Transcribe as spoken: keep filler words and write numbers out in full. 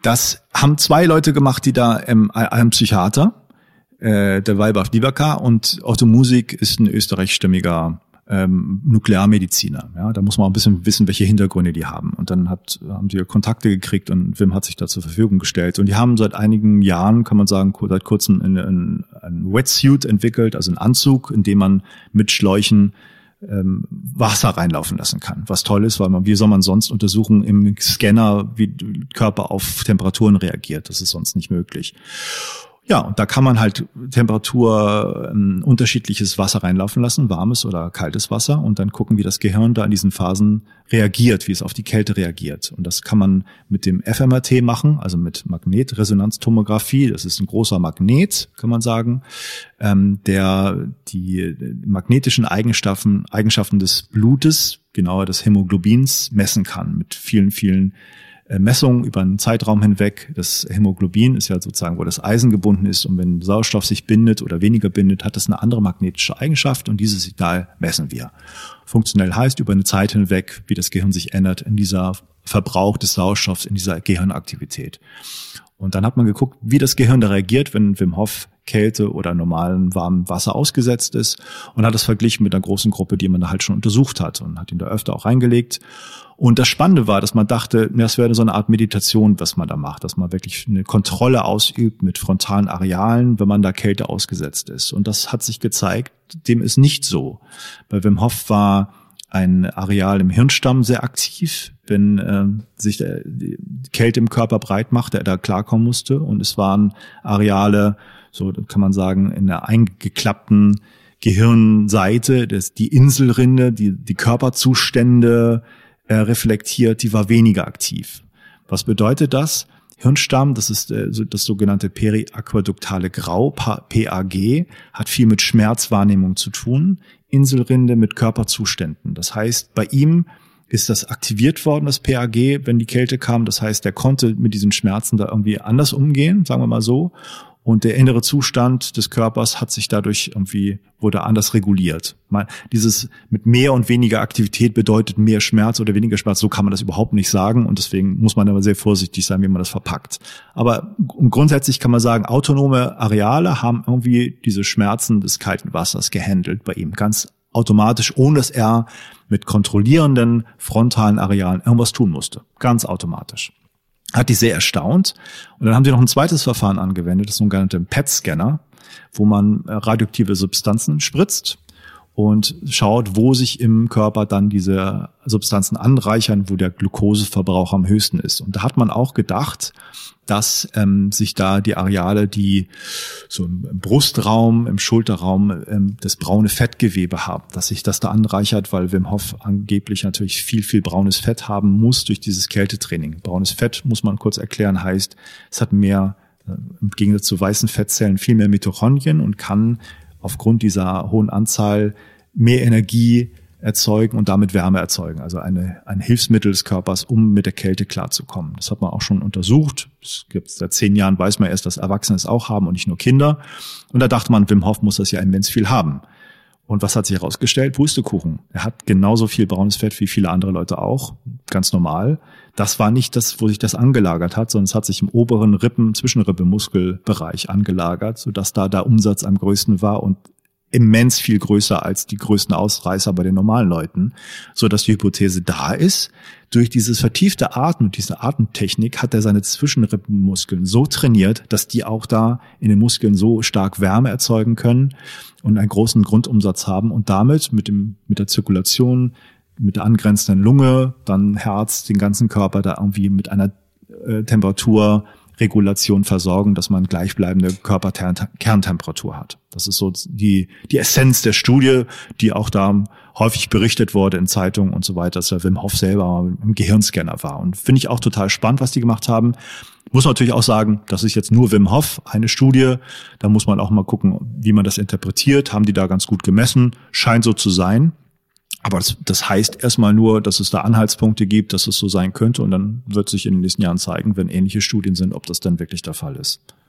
Das haben zwei Leute gemacht, die da, ähm, ein Psychiater, äh, der Weilbach Lieberka, und Otto Musig ist ein österreichstämmiger ähm, Nuklearmediziner. Ja, da muss man auch ein bisschen wissen, welche Hintergründe die haben. Und dann hat, haben die Kontakte gekriegt und Wim hat sich da zur Verfügung gestellt. Und die haben seit einigen Jahren, kann man sagen, seit kurzem einen, einen Wetsuit entwickelt, also einen Anzug, in dem man mit Schläuchen ähm, Wasser reinlaufen lassen kann. Was toll ist, weil man, wie soll man sonst untersuchen im Scanner, wie der Körper auf Temperaturen reagiert? Das ist sonst nicht möglich. Ja, und da kann man halt Temperatur ähm, unterschiedliches Wasser reinlaufen lassen, warmes oder kaltes Wasser, und dann gucken, wie das Gehirn da in diesen Phasen reagiert, wie es auf die Kälte reagiert. Und das kann man mit dem F M R T machen, also mit Magnetresonanztomographie. Das ist ein großer Magnet, kann man sagen, ähm, der die magnetischen Eigenschaften, Eigenschaften des Blutes, genauer des Hämoglobins, messen kann mit vielen, vielen Messungen über einen Zeitraum hinweg. Das Hämoglobin ist ja sozusagen, wo das Eisen gebunden ist, und wenn Sauerstoff sich bindet oder weniger bindet, hat das eine andere magnetische Eigenschaft, und dieses Signal messen wir. Funktionell heißt über eine Zeit hinweg, wie das Gehirn sich ändert in dieser Verbrauch des Sauerstoffs, in dieser Gehirnaktivität. Und dann hat man geguckt, wie das Gehirn da reagiert, wenn Wim Hof Kälte oder normalen warmen Wasser ausgesetzt ist, und hat das verglichen mit einer großen Gruppe, die man da halt schon untersucht hat, und hat ihn da öfter auch reingelegt. Und das Spannende war, dass man dachte, das wäre so eine Art Meditation, was man da macht, dass man wirklich eine Kontrolle ausübt mit frontalen Arealen, wenn man da Kälte ausgesetzt ist. Und das hat sich gezeigt, dem ist nicht so. Bei Wim Hof war ein Areal im Hirnstamm sehr aktiv, wenn äh, sich der, die Kälte im Körper breit macht, der da klarkommen musste. Und es waren Areale, so kann man sagen, in der eingeklappten Gehirnseite, das, die Inselrinde, die die Körperzustände äh, reflektiert, die war weniger aktiv. Was bedeutet das? Hirnstamm, das ist äh, das sogenannte periaquaduktale Grau, P A G, hat viel mit Schmerzwahrnehmung zu tun. Inselrinde mit Körperzuständen. Das heißt, bei ihm ist das aktiviert worden, das P A G, wenn die Kälte kam. Das heißt, er konnte mit diesen Schmerzen da irgendwie anders umgehen, sagen wir mal so. Und der innere Zustand des Körpers hat sich dadurch irgendwie, wurde anders reguliert. Man, dieses mit mehr und weniger Aktivität bedeutet mehr Schmerz oder weniger Schmerz, so kann man das überhaupt nicht sagen. Und deswegen muss man aber sehr vorsichtig sein, wie man das verpackt. Aber grundsätzlich kann man sagen, autonome Areale haben irgendwie diese Schmerzen des kalten Wassers gehandelt bei ihm. Ganz automatisch, ohne dass er mit kontrollierenden frontalen Arealen irgendwas tun musste. Ganz automatisch. Hat die sehr erstaunt. Und dann haben sie noch ein zweites Verfahren angewendet, das sogenannte P E T-Scanner, wo man radioaktive Substanzen spritzt und schaut, wo sich im Körper dann diese Substanzen anreichern, wo der Glukoseverbrauch am höchsten ist. Und da hat man auch gedacht, dass ähm, sich da die Areale, die so im Brustraum, im Schulterraum ähm, das braune Fettgewebe haben, dass sich das da anreichert, weil Wim Hof angeblich natürlich viel, viel braunes Fett haben muss durch dieses Kältetraining. Braunes Fett, muss man kurz erklären, heißt, es hat mehr, äh, im Gegensatz zu weißen Fettzellen, viel mehr Mitochondrien und kann aufgrund dieser hohen Anzahl mehr Energie erzeugen und damit Wärme erzeugen. Also eine, ein Hilfsmittel des Körpers, um mit der Kälte klarzukommen. Das hat man auch schon untersucht. Es gibt seit zehn Jahren, weiß man erst, dass Erwachsene es auch haben und nicht nur Kinder. Und da dachte man, Wim Hof muss das ja immens viel haben. Und was hat sich herausgestellt? Pustekuchen. Er hat genauso viel braunes Fett wie viele andere Leute auch. Ganz normal. Das war nicht das, wo sich das angelagert hat, sondern es hat sich im oberen Rippen-, Zwischenrippenmuskelbereich angelagert, sodass da der Umsatz am größten war und immens viel größer als die größten Ausreißer bei den normalen Leuten, so dass die Hypothese da ist, durch dieses vertiefte Atmen, diese Atemtechnik hat er seine Zwischenrippenmuskeln so trainiert, dass die auch da in den Muskeln so stark Wärme erzeugen können und einen großen Grundumsatz haben und damit mit dem, mit der Zirkulation, mit der angrenzenden Lunge, dann Herz, den ganzen Körper da irgendwie mit einer äh, Temperatur Regulation versorgen, dass man gleichbleibende Körperkerntemperatur hat. Das ist so die die Essenz der Studie, die auch da häufig berichtet wurde in Zeitungen und so weiter, dass der Wim Hof selber im Gehirnscanner war. Und finde ich auch total spannend, was die gemacht haben. Muss man natürlich auch sagen, das ist jetzt nur Wim Hof, eine Studie. Da muss man auch mal gucken, wie man das interpretiert. Haben die da ganz gut gemessen? Scheint so zu sein. Aber das, das heißt erstmal nur, dass es da Anhaltspunkte gibt, dass es so sein könnte. Und dann wird sich in den nächsten Jahren zeigen, wenn ähnliche Studien sind, ob das dann wirklich der Fall ist.